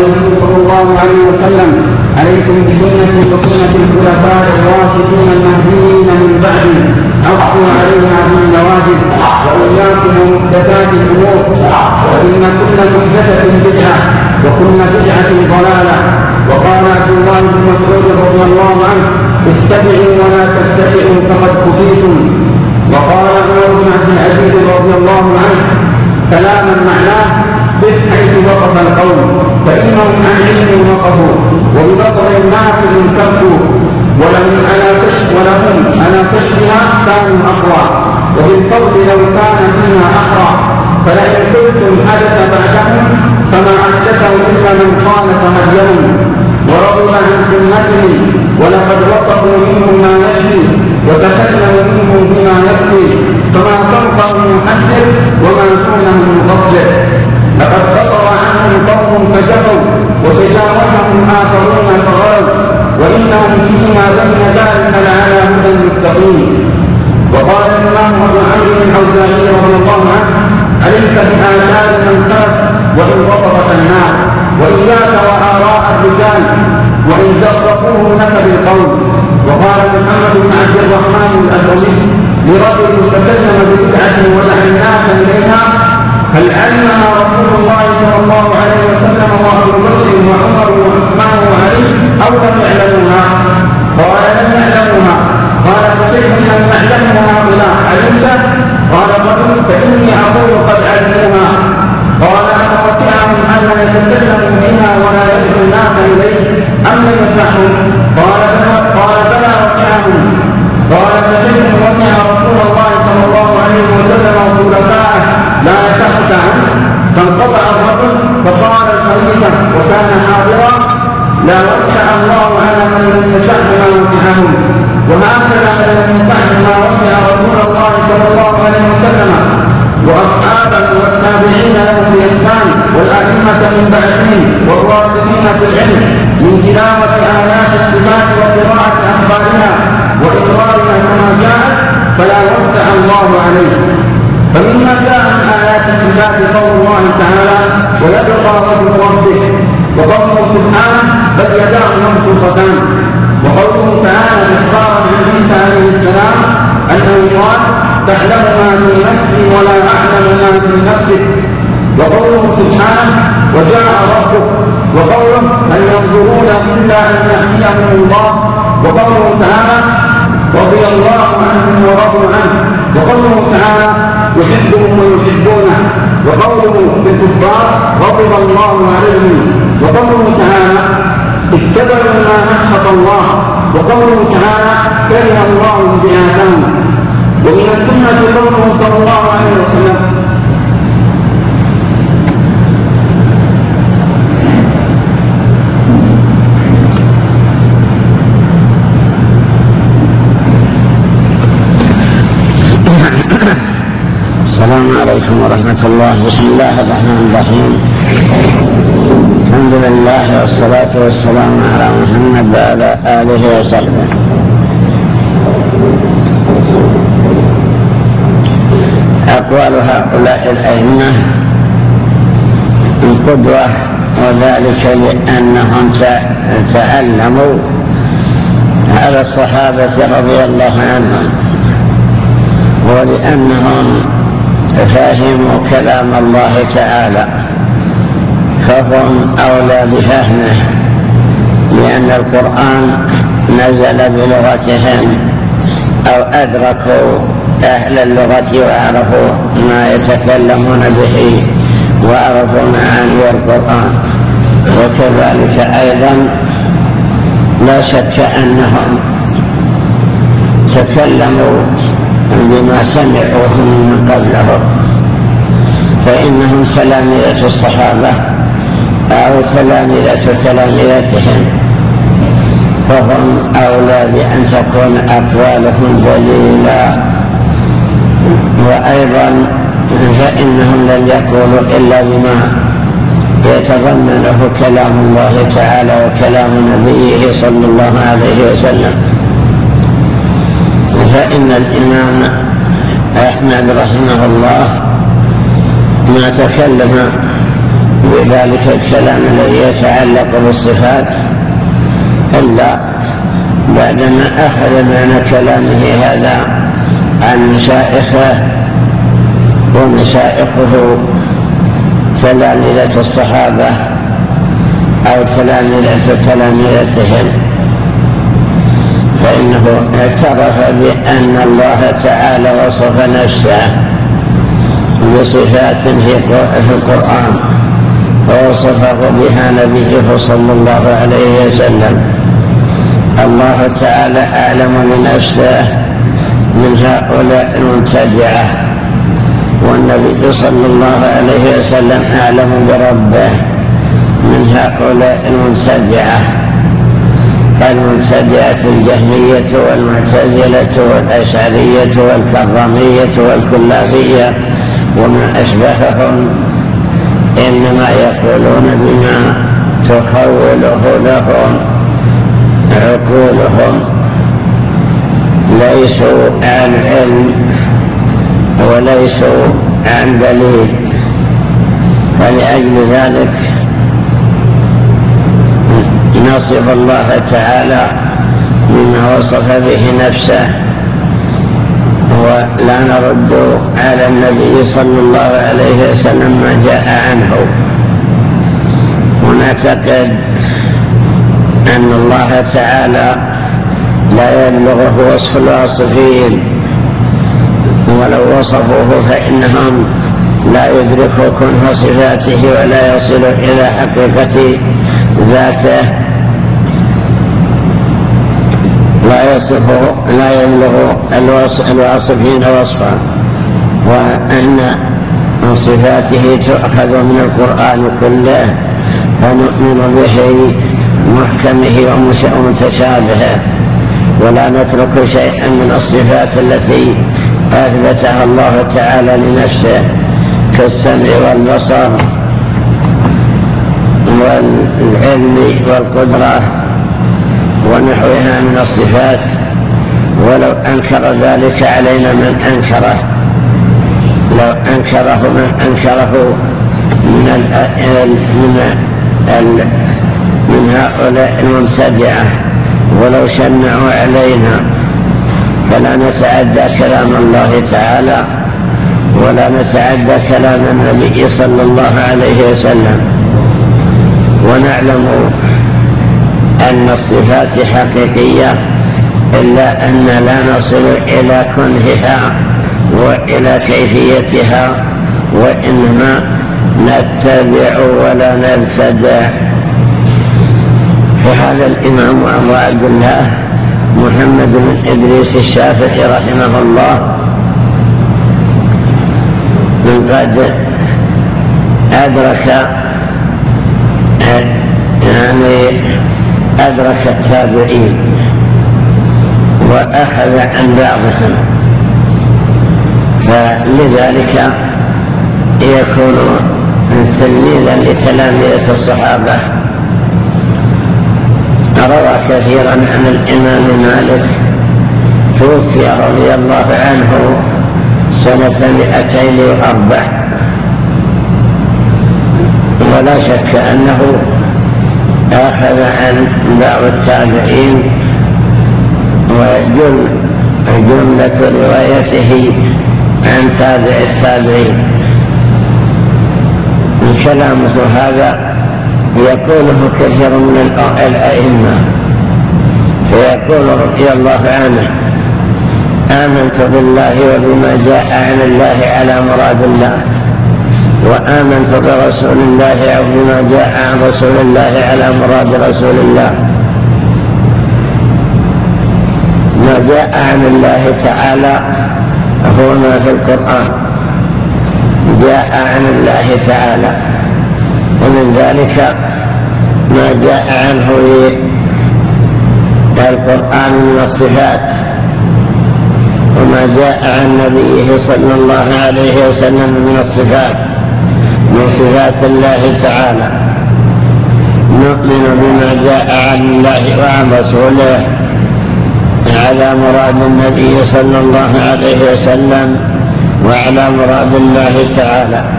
النبي صلى الله عليه وسلم: عليكم بسنتي وسنة الخلفاء الراشدين المهديين من بعدي، عضوا عليها بالنواجذ، وإياكم ومحدثات الأمور، وإن كل محدثة بدعة وكل بدعة ضلالة. وقال عبد الله بن مسعود رضي الله عنه: اتبعوا ولا تتبعوا فقد كفيتم. وقال عمر بن عبد العزيز رضي الله عنه كلاما معناه: بث حيث وقف القوم، فإنهم عن علم وقفوا، وببصر نافذ كفوا، ولهم على كشفها كانوا أقوى، وبالفضل لو كان فيها أقرى. فلئن قلتم حدث بعدهم فما أحدثه إلا من خالف هديهم ورضوا عن سنتهم، ولقد وقفوا منهم ما يكفي وتكلموا منهم بما يكفي، فما تنفع محدث وما دونه مفصل. لقد خطر عنهم قوم فجروا وتجاوزهم آخرون فغروا، وإنهم فيما بين ذلك لعلى هدى مستقيم. وقال الإمام أبو عمرو الأوزاعي رضي الله عنه: عليك بآثار من خلف وإن وقفت النار، وإياك وآراء الرجال وإن زخرفوه لك بالقول. وقال محمد بن عبد الرحمن الأزهري لرجل تكلم ببدعة ودعا الناس إليها: هل علمها رسول الله صلى الله عليه وسلم وأبو بكر وعمر وعثمان وعلي أو لم يعلموها؟ قال: لم يعلموها. قال: فكيف لم يعلمها هؤلاء؟ علمت؟ قال: قل فإني أقول قد علموها. قال: أفوسعهم أن يتكلموا بها ولا يدعو الناس إليه أم لم يسمعهم؟ قال: بلى وسعهم. قال: فكيف وسع رسول الله صلى الله عليه وسلم وخلفائه لا يسكت عنه؟ فانقطع الرجل فقال الخليفة وكان حاضرا: لا وسع الله على من لم يشأ ما وسعهم، وهكذا لم يسع ما وسع رسول الله صلى الله عليه وسلم وأصحابه والتابعين له بإحسان والأئمة من بعدهم والراسخين في العلم من تلاوة آيات الصفات وقراءة أخبارها وإقرارها كما جاءت، فلا وسع الله عليه. فمما جاء من آيات الصفات قول الله تعالى: ويبقى وجه ربك، وقوله سبحانه: بل يداه مبسوطتان، وقوله تعالى إخبارا عن عيسى عليه السلام أنه قال: تعلم ما في نفسي ولا أعلم ما في نفسك. وقوله سبحانه: وجاء ربك. وقوله: هل ينظرون إلا أن يأتيهم الله. وقوله تعالى: رضي الله عنهم ورضوا عنه. وقوله تعالى: يحبهم ويحبونه. وقوله في الكفار: غضب الله عليهم. وقوله تعالى: اتبعوا ما أسخط الله. وقوله تعالى: كره الله بآثامه. ومن السنة قوله صلى الله عليه وسلم: السلام عليكم ورحمة الله. بسم الله الرحمن الرحيم. الحمد لله والصلاة والسلام على محمد وعلى آله وصحبه. أقوال هؤلاء الأئمة القدوة، وذلك لأنهم تعلموا على الصحابة رضي الله عنهم، ولأنهم فهموا كلام الله تعالى فهم أولى بفهمه، لأن القرآن نزل بلغتهم أو أدركوا أهل اللغة وعرفوا ما يتكلمون به وعرفوا معاني القرآن. وكذلك أيضا لا شك أنهم تكلموا بما سمعوه من قبلهم، فإنهم تلامذة الصحابة أو تلامذتهم، فهم أولى بأن تكون أقوالهم دليلا. وأيضا فإنهم لم يقولوا إلا بما يتضمنه كلام الله تعالى وكلام نبيه صلى الله عليه وسلم. فإن الإمام أحمد رحمه الله ما تكلم بذلك الكلام الذي يتعلق بالصفات إلا بعدما أخذ معنى كلامه هذا عن مشائخه، ومشائخه تلامذة الصحابة أو تلامذتهم، فإنه اعترف بأن الله تعالى وصف نفسه بصفات في القرآن ووصفه بها نبيه صلى الله عليه وسلم. الله تعالى أعلم بنفسه من هؤلاء المبتدعة، والنبي صلى الله عليه وسلم أعلم بربه من هؤلاء المبتدعة الجهمية والمعتزلة والأشعرية والكرامية والكلابية وما أشبههم، إنما يقولون بما تخوله لهم عقولهم، ليسوا عن علم وليسوا عن دليل. فلأجل ذلك نصف الله تعالى بما وصف به نفسه، ولا نرد على النبي صلى الله عليه وسلم ما جاء عنه، ونعتقد أن الله تعالى لا يبلغه وصف الواصفين، ولو وصفوه فإنهم لا يدركوا كنه صفاته ولا يصل إلى حقيقة ذاته، لا يبلغ الواصفين وصفا، وأن من صفاته تؤخذ من القرآن كله، فنؤمن به محكمه ومتشابهه، ولا نترك شيئا من الصفات التي أثبتها الله تعالى لنفسه كالسمع والبصر والعلم والقدرة ونحوها من الصفات، ولو أنكر ذلك علينا من أنكره، لو أنكره من أنكره من هؤلاء المبتدعة ولو شنعوا علينا، فلا نتعدى كلام الله تعالى ولا نتعدى كلام النبي صلى الله عليه وسلم. ونعلم أن الصفات حقيقية، إلا أن لا نصل إلى كنهها وإلى كيفيتها، وإنما نتبع ولا نبتدع. فهذا الإمام أبو عبد الله محمد بن إدريس الشافعي رحمه الله من قد أدرك التابعين وأخذ عن بعضهم، فلذلك يكون تلميذا لتلاميذ الصحابة. روى كثيرا عن الإمام مالك، توفي رضي الله عنه سنة 204، ولا شك أنه أخذ عن بعض التابعين، وجملة روايته عن تابع التابعين. كلامه هذا يقوله كثير من الأئمة، فيقول رضي الله عنه: آمنت بالله وبما جاء عن الله على مراد الله، وآمنت برسول الله أو بما جاء عن رسول الله على مراد رسول الله. ما جاء عن الله تعالى هو ما في القرآن، جاء عن الله تعالى، ومن ذلك ما جاء عنه القرآن من الصفات، وما جاء عن نبيه صلى الله عليه وسلم من الصفات، من صفات الله تعالى. نؤمن بما جاء عن الله وعن رسوله على مراد النبي صلى الله عليه وسلم وعلى مراد الله تعالى.